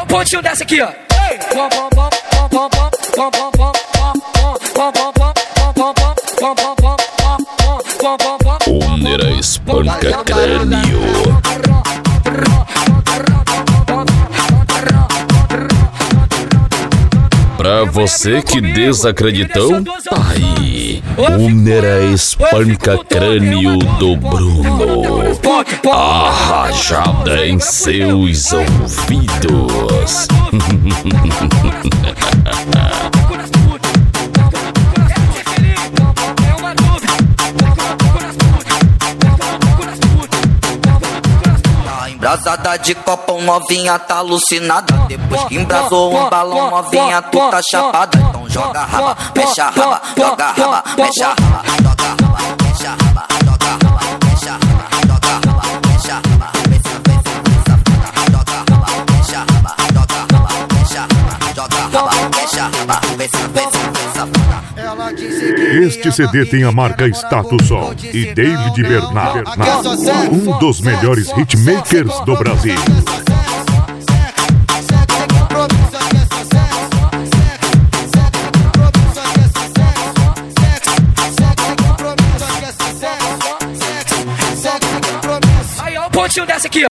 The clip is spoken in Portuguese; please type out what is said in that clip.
pontinho dessa aqui, ó. Onera espanca crânio. Pra você que desacreditou, tá aí. Onera espanca crânio do Bruno. A rajada em seus ouvidos. Embrasada de copão, novinha tá alucinada. Depois que embrasou um balão, novinha tu tá chapada. Então joga raba, mexe a raba, joga raba, mexe a raba, joga raba, mexe a raba, joga raba, mexe a raba, joga raba, mexe a raba, mexe a raba, joga raba, mexe a raba, joga raba, mexe a raba, Este CD tem a marca Status Sol e David Bernard, um dos melhores hitmakers do Brasil. Aí, ó, o pontinho dessa aqui, ó.